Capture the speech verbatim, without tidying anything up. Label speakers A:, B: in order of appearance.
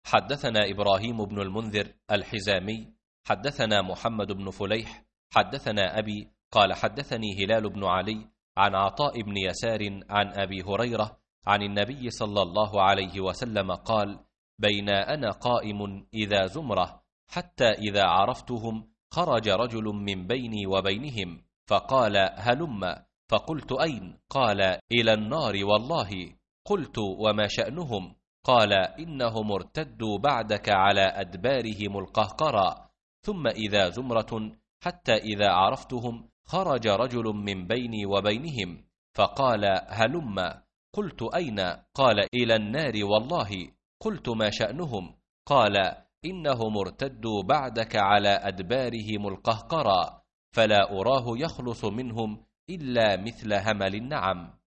A: حدثنا إبراهيم بن المنذر الحزامي حدثنا محمد بن فليح حدثنا أبي قال حدثني هلال بن علي عن عطاء بن يسار عن أبي هريرة عن النبي صلى الله عليه وسلم قال: بين أنا قائم إذا زمرة حتى إذا عرفتهم خرج رجل من بيني وبينهم فقال: هلم. فقلت: أين؟ قال: إلى النار والله. قلت: وما شأنهم؟ قال: إنهم ارتدوا بعدك على أدبارهم القهقرى. ثم إذا زمرة حتى إذا عرفتهم خرج رجل من بيني وبينهم فقال: هلم. قلت: أين؟ قال: إلى النار والله. قلت: ما شأنهم؟ قال: إنهم ارتدوا بعدك على أدبارهم القهقرى، فلا أراه يخلص منهم إلا مثل همل النعم.